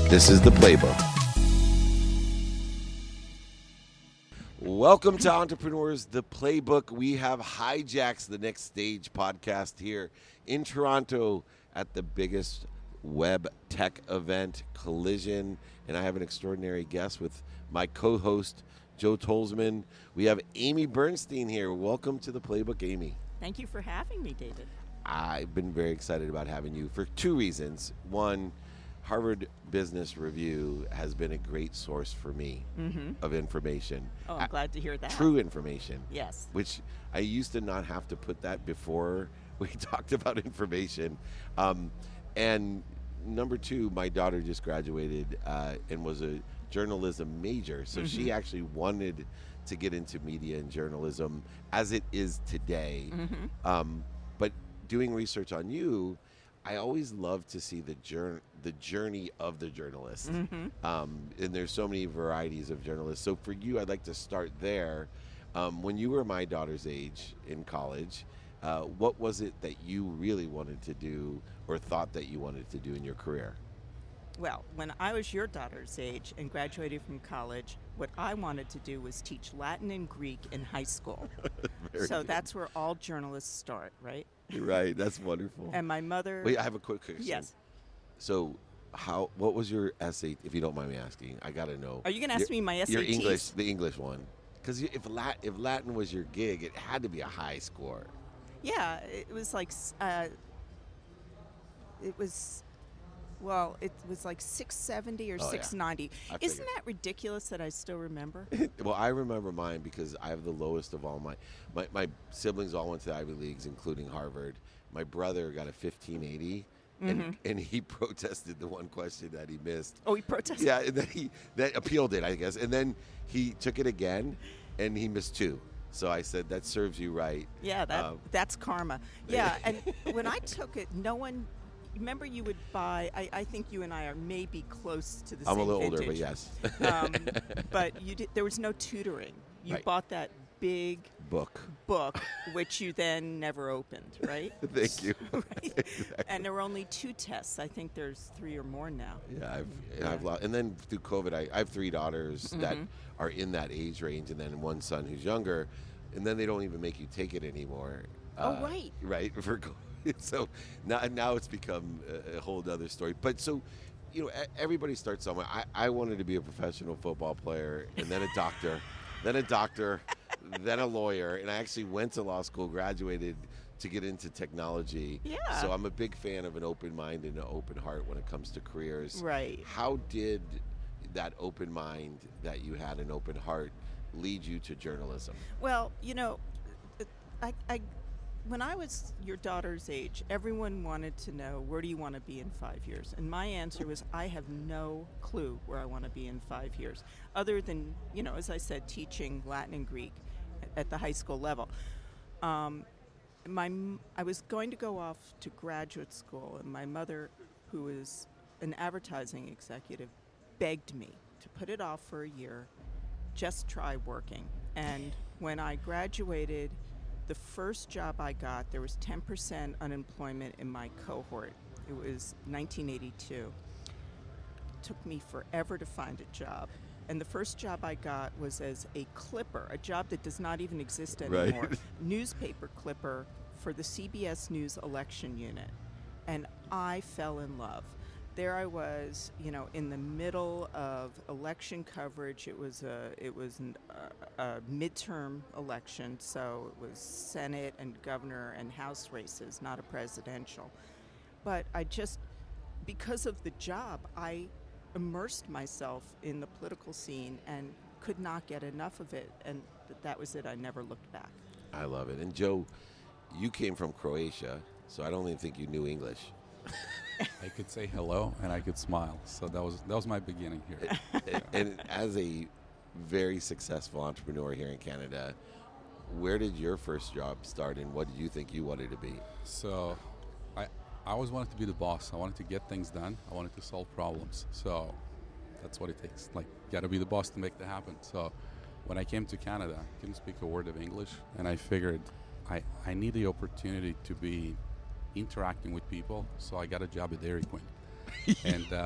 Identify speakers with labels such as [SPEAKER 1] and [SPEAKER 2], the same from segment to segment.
[SPEAKER 1] This is The Playbook. Welcome to Entrepreneurs, The Playbook. We have Hijacks the Next Stage podcast here in Toronto at the biggest web tech event, Collision. And I have an extraordinary guest with my co-host, Joe Tolzman. We have Amy Bernstein here. Welcome to The Playbook, Amy.
[SPEAKER 2] Thank you for having me, David.
[SPEAKER 1] I've been very excited about having you for two reasons. One, Harvard Business Review has been a great source for me of information.
[SPEAKER 2] Oh, I'm glad to hear that.
[SPEAKER 1] True information.
[SPEAKER 2] Yes.
[SPEAKER 1] Which I used to not have to put that before we talked about information. And number two, my daughter just graduated and was a journalism major. So she actually wanted to get into media and journalism as it is today. But doing research on you, I always love to see the journey of the journalist. And there's so many varieties of journalists. So for you, I'd like to start there. When you were my daughter's age in college, what was it that you really wanted to do or thought that you wanted to do in your career?
[SPEAKER 2] Well, when I was your daughter's age and graduated from college, what I wanted to do was teach Latin and Greek in high school. So that's where all journalists start, right?
[SPEAKER 1] You're right. That's wonderful.
[SPEAKER 2] And my mother...
[SPEAKER 1] Wait, I have a quick question.
[SPEAKER 2] Yes.
[SPEAKER 1] So what was your essay, if you don't mind me asking? I got to know.
[SPEAKER 2] Are you going to ask me my SATs?
[SPEAKER 1] Your English, the English one. Because if Latin was your gig, it had to be a high score.
[SPEAKER 2] Yeah, it was like... it was like 670 or 690.
[SPEAKER 1] Yeah.
[SPEAKER 2] Isn't that ridiculous that I still remember?
[SPEAKER 1] Well, I remember mine because I have the lowest of all my siblings all went to the Ivy Leagues, including Harvard. My brother got a 1580, and he protested the one question that he missed.
[SPEAKER 2] Oh, he protested?
[SPEAKER 1] Yeah, and then that appealed it, I guess. And then he took it again, and he missed two. So I said, that serves you right.
[SPEAKER 2] Yeah, that's karma. Yeah, and when I took it, no one... Remember, you would buy. I think you and I are maybe close to the same
[SPEAKER 1] I'm a little
[SPEAKER 2] vintage.
[SPEAKER 1] older, but yes.
[SPEAKER 2] But there was no tutoring. You bought that big
[SPEAKER 1] book,
[SPEAKER 2] which you then never opened, right?
[SPEAKER 1] Thank you.
[SPEAKER 2] Right?
[SPEAKER 1] Exactly.
[SPEAKER 2] And there were only 2 tests. I think there's 3 or more now.
[SPEAKER 1] Yeah, I've lost. And then through COVID, I have 3 daughters that are in that age range, and then one son who's younger, and then they don't even make you take it anymore.
[SPEAKER 2] Right.
[SPEAKER 1] Right. For so now it's become a whole other story. But so, everybody starts somewhere. I wanted to be a professional football player, and then a doctor, then a lawyer, and I actually went to law school, graduated to get into technology.
[SPEAKER 2] Yeah.
[SPEAKER 1] So I'm a big fan of an open mind and an open heart when it comes to careers.
[SPEAKER 2] Right.
[SPEAKER 1] How did that open mind that you had, an open heart, lead you to journalism?
[SPEAKER 2] Well, when I was your daughter's age, everyone wanted to know, where do you want to be in 5 years? And my answer was, I have no clue where I want to be in 5 years, other than, as I said, teaching Latin and Greek at the high school level. I was going to go off to graduate school, and my mother, who is an advertising executive, begged me to put it off for a year, just try working. And when I graduated, the first job I got, there was 10% unemployment in my cohort. It was 1982. It took me forever to find a job. And the first job I got was as a clipper, a job that does not even exist anymore,
[SPEAKER 1] Right.
[SPEAKER 2] Newspaper clipper for the CBS News election unit. And I fell in love. There I was, in the middle of election coverage. It was a midterm election, so it was Senate and governor and House races, not a presidential. But because of the job, I immersed myself in the political scene and could not get enough of it, and that was it. I never looked back.
[SPEAKER 1] I love it. And Joe, you came from Croatia, so I don't even think you knew English.
[SPEAKER 3] I could say hello and I could smile. So that was my beginning here.
[SPEAKER 1] And as a very successful entrepreneur here in Canada, where did your first job start and what did you think you wanted to be?
[SPEAKER 3] So I always wanted to be the boss. I wanted to get things done. I wanted to solve problems. So that's what it takes. Like, got to be the boss to make that happen. So when I came to Canada, I couldn't speak a word of English, and I figured I need the opportunity to be interacting with people, so I got a job at Dairy Queen. And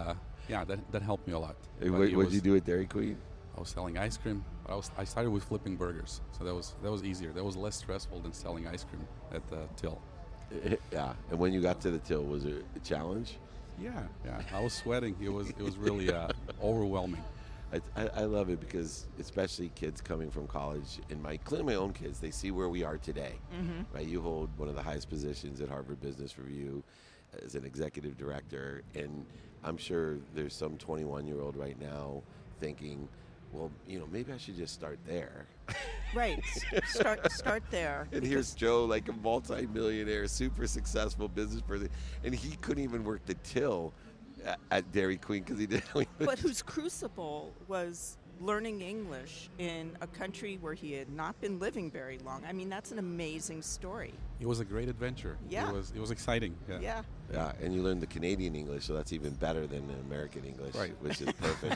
[SPEAKER 3] Yeah, that helped me a lot.
[SPEAKER 1] Hey,
[SPEAKER 3] But
[SPEAKER 1] what
[SPEAKER 3] it
[SPEAKER 1] did
[SPEAKER 3] was-
[SPEAKER 1] you do at Dairy Queen?
[SPEAKER 3] I was selling ice cream. I started with flipping burgers, so that was easier. That was less stressful than selling ice cream at the till.
[SPEAKER 1] Yeah. And when you got to the till, was it a challenge?
[SPEAKER 3] Yeah. I was sweating. It was really overwhelming.
[SPEAKER 1] I love it because especially kids coming from college, including my own kids, they see where we are today. Right? You hold one of the highest positions at Harvard Business Review as an executive director, and I'm sure there's some 21-year-old right now thinking, well, maybe I should just start there.
[SPEAKER 2] Right. Start there.
[SPEAKER 1] And here's Joe, like a multi-millionaire, super successful business person, and he couldn't even work the till at Dairy Queen because he didn't.
[SPEAKER 2] But whose crucible was learning English in a country where he had not been living very long. I mean, that's an amazing story.
[SPEAKER 3] It was a great adventure.
[SPEAKER 2] Yeah.
[SPEAKER 3] It was exciting. Yeah.
[SPEAKER 1] Yeah, and you learn the Canadian English, so that's even better than the American English,
[SPEAKER 3] Right.
[SPEAKER 1] which is perfect.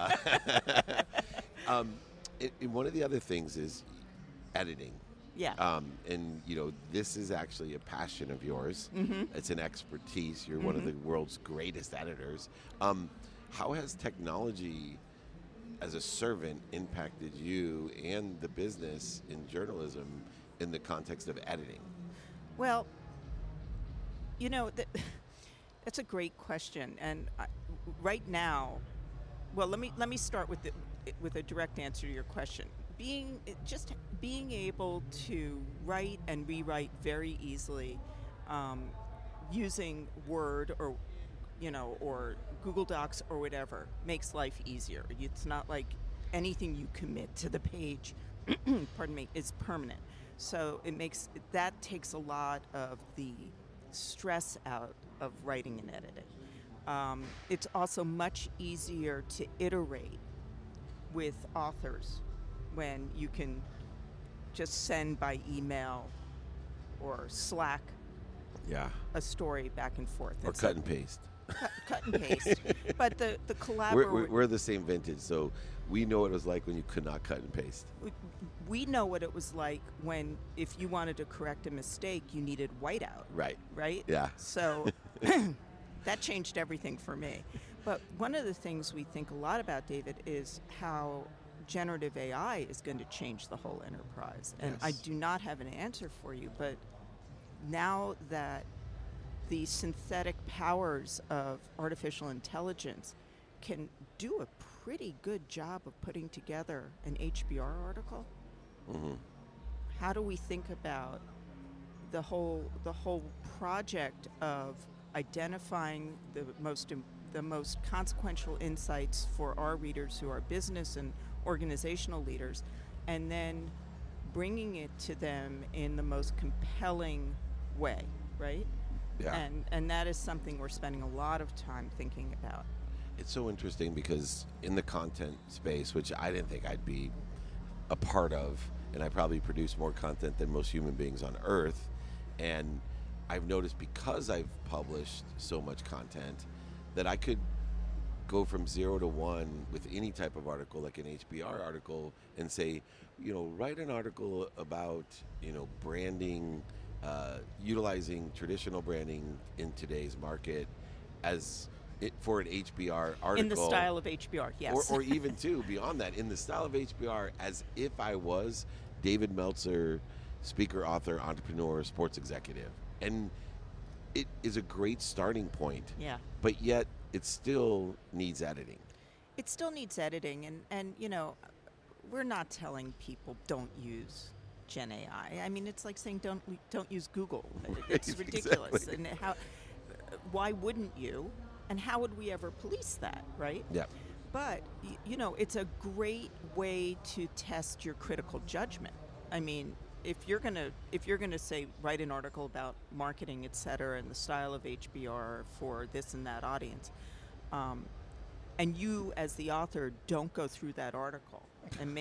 [SPEAKER 1] And one of the other things is editing.
[SPEAKER 2] Yeah.
[SPEAKER 1] And this is actually a passion of yours. It's an expertise. You're one of the world's greatest editors. How has technology as a servant impacted you and the business in journalism in the context of editing?
[SPEAKER 2] Well, that's a great question, and right now, well, let me start with a direct answer to your question. Being able to write and rewrite very easily, using Word or Google Docs or whatever makes life easier. It's not like anything you commit to the page, pardon me, is permanent. So that takes a lot of the stress out of writing and editing. It's also much easier to iterate with authors when you can just send by email or Slack
[SPEAKER 1] Yeah.
[SPEAKER 2] a story back and forth.
[SPEAKER 1] Or
[SPEAKER 2] It's
[SPEAKER 1] cut and paste.
[SPEAKER 2] cut and paste. But the collaboration.
[SPEAKER 1] We're the same vintage, so we know what it was like when you could not cut and paste.
[SPEAKER 2] We know what it was like when, if you wanted to correct a mistake, you needed whiteout.
[SPEAKER 1] Right.
[SPEAKER 2] Right?
[SPEAKER 1] Yeah.
[SPEAKER 2] So that changed everything for me. But one of the things we think a lot about, David, is how generative AI is going to change the whole enterprise. And I
[SPEAKER 1] Yes.
[SPEAKER 2] do not have an answer for you, but now that the synthetic powers of artificial intelligence can do a pretty good job of putting together an HBR article, how do we think about the whole project of identifying the most consequential insights for our readers who are business and organizational leaders, and then bringing it to them in the most compelling way, right?
[SPEAKER 1] Yeah.
[SPEAKER 2] And that is something we're spending a lot of time thinking about.
[SPEAKER 1] It's so interesting because in the content space, which I didn't think I'd be a part of, and I probably produce more content than most human beings on earth, and I've noticed because I've published so much content that I could go from 0 to 1 with any type of article, like an HBR article, and say, write an article about, branding, utilizing traditional branding in today's market for an HBR article.
[SPEAKER 2] In the style of HBR, yes.
[SPEAKER 1] Or even, too, beyond that, in the style of HBR, as if I was David Meltzer, speaker, author, entrepreneur, sports executive. And it is a great starting point.
[SPEAKER 2] Yeah.
[SPEAKER 1] But yet, it still needs editing.
[SPEAKER 2] It still needs editing, and we're not telling people don't use Gen AI. I mean, it's like saying don't use Google. It's ridiculous.
[SPEAKER 1] Exactly.
[SPEAKER 2] And why wouldn't you? And how would we ever police that, right?
[SPEAKER 1] Yeah.
[SPEAKER 2] But it's a great way to test your critical judgment. I mean, if you're gonna say write an article about marketing, et cetera, and the style of HBR for this and that audience, and you as the author don't go through that article and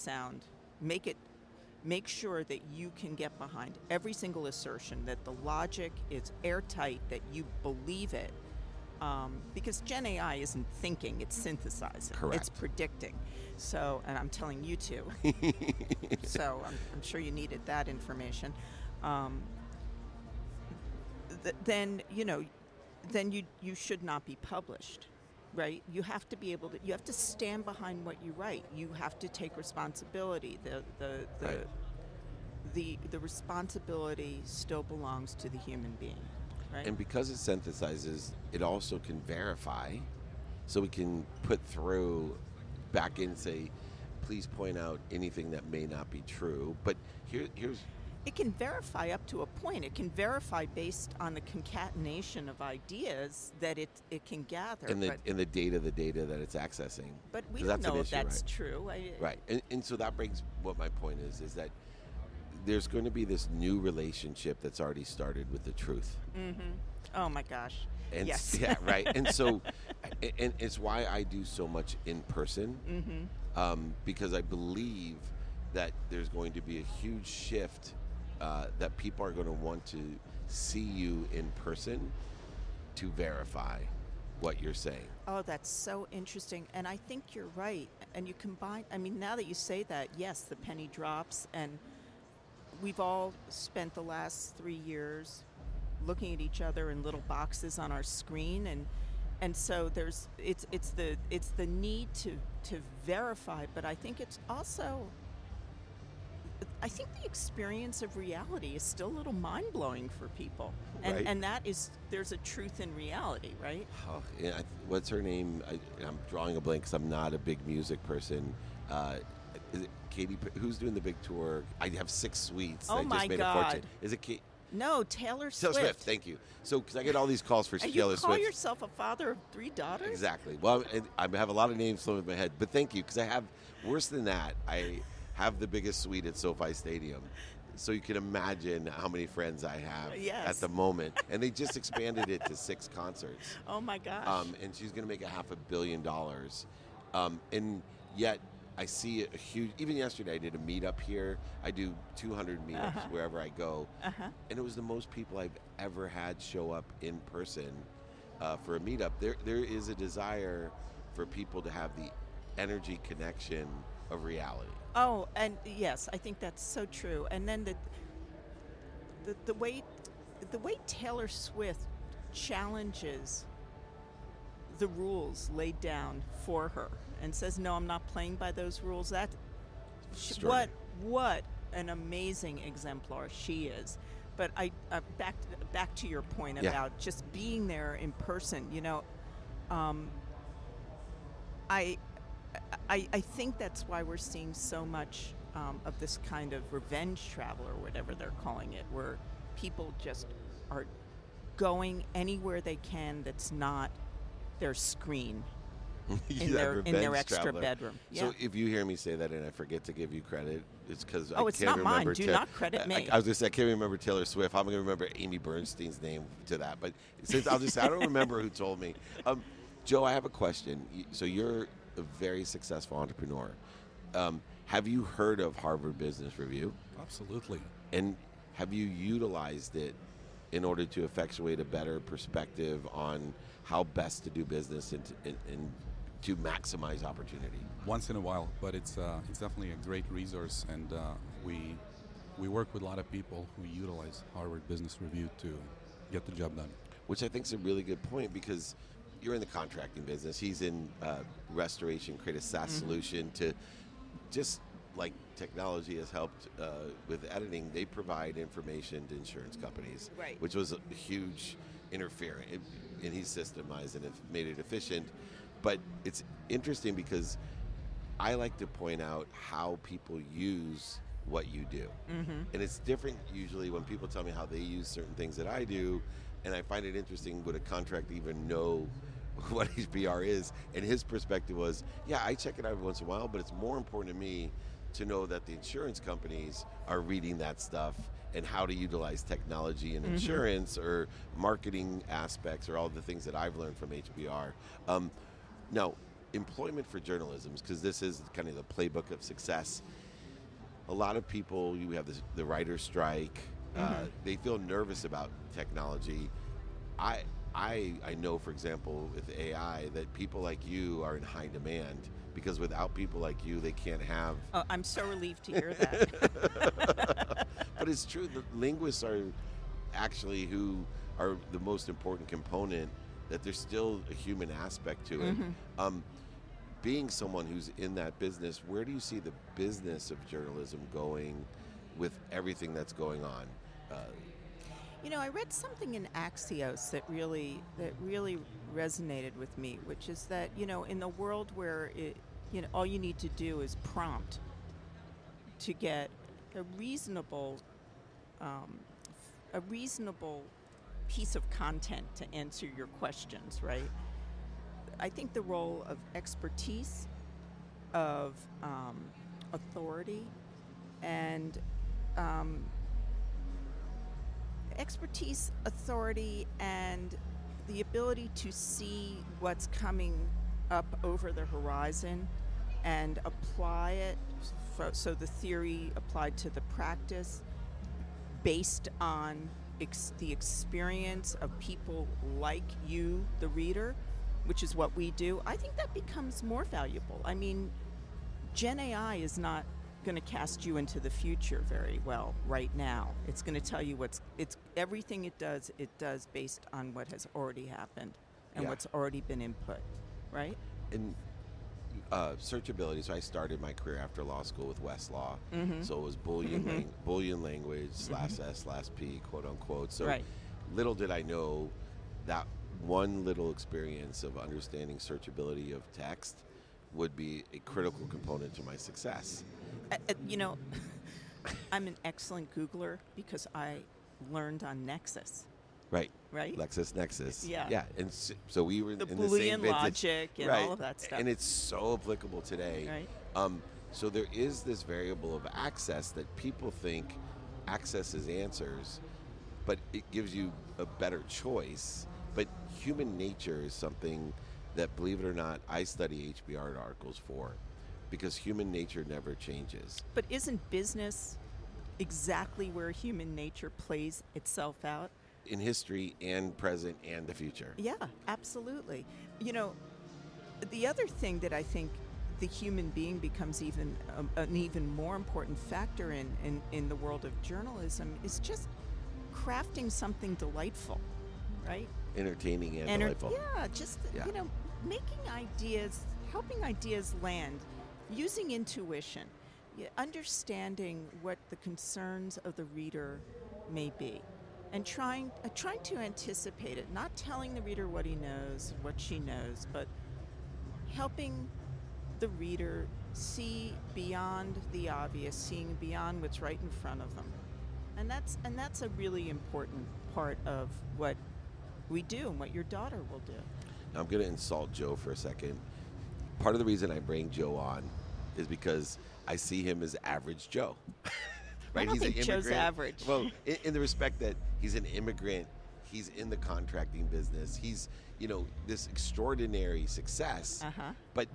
[SPEAKER 2] make sure that you can get behind every single assertion, that the logic is airtight, that you believe it. Because Gen AI isn't thinking, it's synthesizing.
[SPEAKER 1] Correct.
[SPEAKER 2] It's predicting. So, and I'm telling you to. So I'm sure you needed that information. Then you should not be published. right? You have to be able to. You have to stand behind what you write. You have to take responsibility.
[SPEAKER 1] Right.
[SPEAKER 2] The responsibility still belongs to the human being, right?
[SPEAKER 1] And because it synthesizes, it also can verify, so we can put through back in, say, please point out anything that may not be true. But here's
[SPEAKER 2] It can verify up to a point. It can verify based on the concatenation of ideas that it can gather.
[SPEAKER 1] in the data that it's accessing.
[SPEAKER 2] but we
[SPEAKER 1] 'Cause
[SPEAKER 2] don't
[SPEAKER 1] that's an
[SPEAKER 2] know if
[SPEAKER 1] issue,
[SPEAKER 2] that's
[SPEAKER 1] right?
[SPEAKER 2] true.
[SPEAKER 1] Right. And so that brings what my point is that there's going to be this new relationship that's already started with the truth.
[SPEAKER 2] Oh my gosh.
[SPEAKER 1] And
[SPEAKER 2] Yes.
[SPEAKER 1] yeah, right. And so, and it's why I do so much in person, because I believe that there's going to be a huge shift that people are going to want to see you in person to verify what you're saying.
[SPEAKER 2] Oh, that's so interesting. And I think you're right. And you combine, I mean, now that you say that, yes, the penny drops. And we've all spent the last 3 years looking at each other in little boxes on our screen. And so it's the need to verify. But I think it's also, I think the experience of reality is still a little mind-blowing for people. And,
[SPEAKER 1] Right.
[SPEAKER 2] and that is, there's a truth in reality, right?
[SPEAKER 1] Oh, yeah, what's her name? I'm drawing a blank because I'm not a big music person. Is it Katy? Who's doing the big tour? I have 6 suites.
[SPEAKER 2] Oh
[SPEAKER 1] I just
[SPEAKER 2] my
[SPEAKER 1] made
[SPEAKER 2] God.
[SPEAKER 1] a fortune. Is it Kate?
[SPEAKER 2] No, Taylor
[SPEAKER 1] Taylor
[SPEAKER 2] Swift.
[SPEAKER 1] Swift. Thank you. So, because I get all these calls for
[SPEAKER 2] And
[SPEAKER 1] Taylor
[SPEAKER 2] you call
[SPEAKER 1] Swift.
[SPEAKER 2] yourself a father of 3 daughters?
[SPEAKER 1] Exactly. Well, I have a lot of names flowing in my head, but thank you, because I have, worse than that, I have the biggest suite at SoFi Stadium. So you can imagine how many friends I have
[SPEAKER 2] Yes.
[SPEAKER 1] at the moment. And they just expanded it to 6 concerts.
[SPEAKER 2] Oh my gosh.
[SPEAKER 1] And she's going to make $500 million. And yet, I see a huge, even yesterday I did a meetup here. I do 200 meetups wherever I go. And it was the most people I've ever had show up in person for a meetup. There is a desire for people to have the energy connection of reality.
[SPEAKER 2] Oh, and yes, I think that's so true. And then the way Taylor Swift challenges the rules laid down for her and says, "No, I'm not playing by those rules."
[SPEAKER 1] Extraordinary.
[SPEAKER 2] What an amazing exemplar she is. But back to your point
[SPEAKER 1] Yeah.
[SPEAKER 2] about just being there in person. You know, I think that's why we're seeing so much of this kind of revenge travel or whatever they're calling it, where people just are going anywhere they can that's not their screen in
[SPEAKER 1] That
[SPEAKER 2] their
[SPEAKER 1] revenge
[SPEAKER 2] extra
[SPEAKER 1] traveler.
[SPEAKER 2] bedroom.
[SPEAKER 1] So
[SPEAKER 2] Yeah.
[SPEAKER 1] if you hear me say that and I forget to give you credit, it's because I
[SPEAKER 2] Oh, it's
[SPEAKER 1] can't
[SPEAKER 2] not mine.
[SPEAKER 1] remember.
[SPEAKER 2] Do not credit me.
[SPEAKER 1] I was going to say I can't remember Taylor Swift. I'm going to remember Amy Bernstein's name to that. But since I'll just say I don't remember who told me. Joe, I have a question. So you're a very successful entrepreneur. Have you heard of Harvard Business Review?
[SPEAKER 3] Absolutely.
[SPEAKER 1] And have you utilized it in order to effectuate a better perspective on how best to do business and to maximize opportunity?
[SPEAKER 3] Once in a while, but it's definitely a great resource, and we work with a lot of people who utilize Harvard Business Review to get the job done.
[SPEAKER 1] Which I think is a really good point, because you're in the contracting business. He's in restoration, create a SaaS solution to, just like technology has helped with editing, they provide information to insurance companies,
[SPEAKER 2] Right.
[SPEAKER 1] which was a huge interference. And he's systemized and made it efficient. But it's interesting because I like to point out how people use what you do. And it's different usually when people tell me how they use certain things that I do, and I find it interesting, would a contract even know what HBR is? And his perspective was, yeah, I check it out every once in a while, but it's more important to me to know that the insurance companies are reading that stuff and how to utilize technology in insurance or marketing aspects or all the things that I've learned from HBR. Now, employment for journalism, because this is kind of the playbook of success. A lot of people, you have the writer's strike. They feel nervous about technology. I know, for example, with AI, that people like you are in high demand, because without people like you, they can't have.
[SPEAKER 2] Oh, I'm so relieved to hear that.
[SPEAKER 1] But it's true. The linguists are actually who are the most important component that there's still a human aspect to it. Being someone who's in that business, where do you see the business of journalism going with everything that's going on?
[SPEAKER 2] I read something in Axios that really resonated with me, which is that in the world where all you need to do is prompt to get a reasonable piece of content to answer your questions, right? I think the role of expertise, of authority, and the ability to see what's coming up over the horizon and apply it, so the theory applied to the practice based on the experience of people like you, the reader, which is what we do. I think that becomes more valuable. I mean, Gen AI is not going to cast you into the future very well right now. It's going to tell you everything it does based on what has already happened and what's already been input, right?
[SPEAKER 1] And searchability. So I started my career after law school with Westlaw. So it was Boolean language /S/P, quote unquote. So little did I know that one little experience of understanding searchability of text would be a critical component to my success.
[SPEAKER 2] I'm an excellent Googler because I learned on Nexus.
[SPEAKER 1] Right. LexisNexis. Yeah. And so we were
[SPEAKER 2] the
[SPEAKER 1] in
[SPEAKER 2] Boolean
[SPEAKER 1] the same vintage,
[SPEAKER 2] logic and all of that stuff.
[SPEAKER 1] And it's so applicable today.
[SPEAKER 2] Right.
[SPEAKER 1] So there is this variable of access that people think accesses answers, but it gives you a better choice. But human nature is something that, believe it or not, I study HBR articles for, because human nature never changes.
[SPEAKER 2] But isn't business exactly where human nature plays itself out?
[SPEAKER 1] In history and present and the future.
[SPEAKER 2] Yeah, absolutely. The other thing that I think the human being becomes an even more important factor in the world of journalism is just crafting something delightful, right?
[SPEAKER 1] Entertaining and delightful.
[SPEAKER 2] Yeah, making ideas, helping ideas land, using intuition, understanding what the concerns of the reader may be, and trying to anticipate it, not telling the reader what he knows, what she knows, but helping the reader see beyond the obvious, seeing beyond what's right in front of them. And that's a really important part of what we do and what your daughter will do.
[SPEAKER 1] Now I'm going to insult Joe for a second. Part of the reason I bring Joe on is because I see him as average Joe. Right?
[SPEAKER 2] I don't think
[SPEAKER 1] an
[SPEAKER 2] Joe's average.
[SPEAKER 1] Well, in the respect that he's an immigrant, he's in the contracting business, he's this extraordinary success. But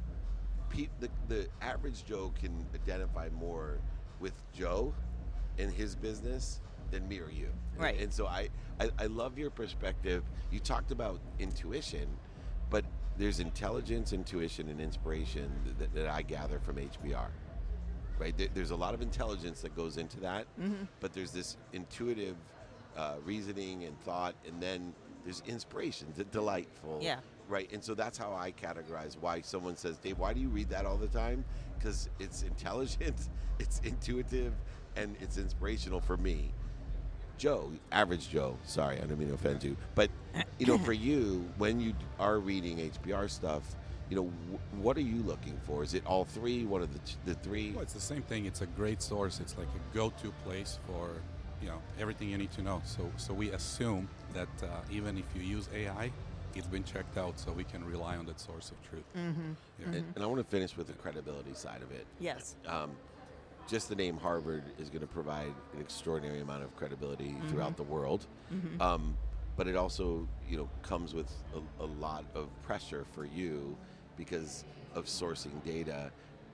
[SPEAKER 1] the average Joe can identify more with Joe and his business than me or you.
[SPEAKER 2] Right.
[SPEAKER 1] And so I love your perspective. You talked about intuition, but there's intelligence, intuition, and inspiration that I gather from HBR. Right? There's a lot of intelligence that goes into that, but there's this intuitive reasoning and thought, and then there's inspiration, delightful.
[SPEAKER 2] Yeah.
[SPEAKER 1] Right? And so that's how I categorize why someone says, Dave, why do you read that all the time? Because it's intelligent, it's intuitive, and it's inspirational for me. Joe, average Joe, sorry, I don't mean to offend you, but for you, when you are reading HBR stuff, what are you looking for? Is it all three? One of the three?
[SPEAKER 3] Well, it's the same thing. It's a great source. It's like a go-to place for everything you need to know. So we assume that even if you use AI, it's been checked out, so we can rely on that source of truth. Yeah.
[SPEAKER 1] And I want to finish with the credibility side of it.
[SPEAKER 2] Yes.
[SPEAKER 1] Just the name Harvard is going to provide an extraordinary amount of credibility throughout the world. But it also, comes with a lot of pressure for you because of sourcing data.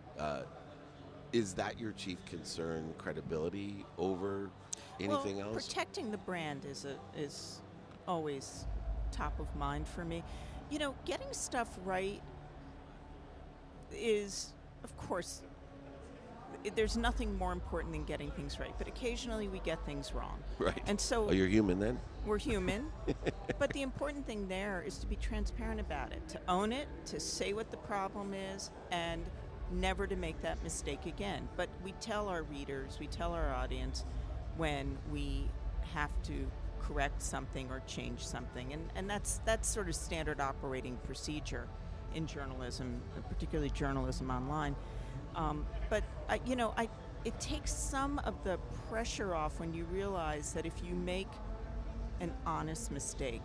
[SPEAKER 1] Is that your chief concern, credibility over anything else?
[SPEAKER 2] Protecting the brand is always top of mind for me. Getting stuff right is, of course, there's nothing more important than getting things right. But occasionally we get things wrong.
[SPEAKER 1] Right.
[SPEAKER 2] And so
[SPEAKER 1] Oh, you're human then?
[SPEAKER 2] we're human. But the important thing there is to be transparent about it, to own it, to say what the problem is, and never to make that mistake again. But we tell our readers, we tell our audience when we have to correct something or change something. And that's sort of standard operating procedure in journalism, particularly journalism online. But it takes some of the pressure off when you realize that if you make an honest mistake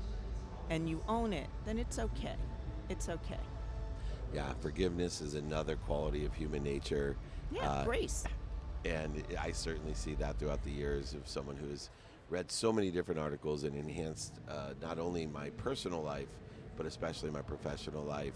[SPEAKER 2] and you own it, then it's okay. It's okay.
[SPEAKER 1] Yeah, forgiveness is another quality of human nature.
[SPEAKER 2] Yeah, grace.
[SPEAKER 1] And I certainly see that throughout the years of someone who has read so many different articles and enhanced not only my personal life, but especially my professional life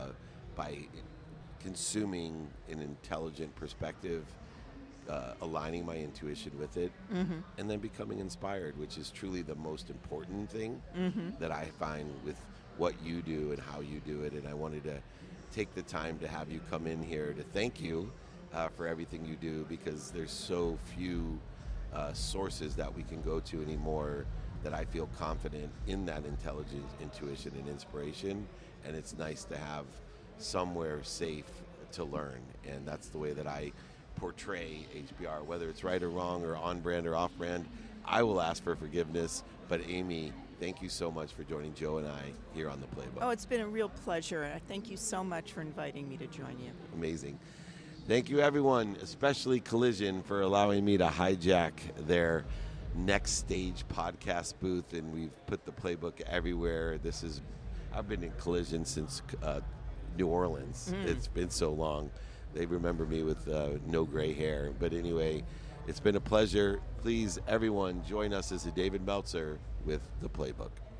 [SPEAKER 1] by consuming an intelligent perspective, aligning my intuition with it, and then becoming inspired, which is truly the most important thing that I find with what you do and how you do it. And I wanted to take the time to have you come in here to thank you for everything you do, because there's so few sources that we can go to anymore that I feel confident in that intelligence, intuition, and inspiration. And it's nice to have somewhere safe to learn. And that's the way that I portray HBR, whether it's right or wrong or on brand or off brand. I will ask for forgiveness. But Amy, thank you so much for joining Joe and I here on The Playbook.
[SPEAKER 2] Oh, it's been a real pleasure. And I thank you so much for inviting me to join you.
[SPEAKER 1] Amazing. Thank you, everyone, especially Collision, for allowing me to hijack their Next Stage podcast booth. And we've put The Playbook everywhere. I've been in Collision since New Orleans. It's been so long. They remember me with no gray hair. But anyway, it's been a pleasure. Please, everyone, join us as a David Meltzer with The Playbook.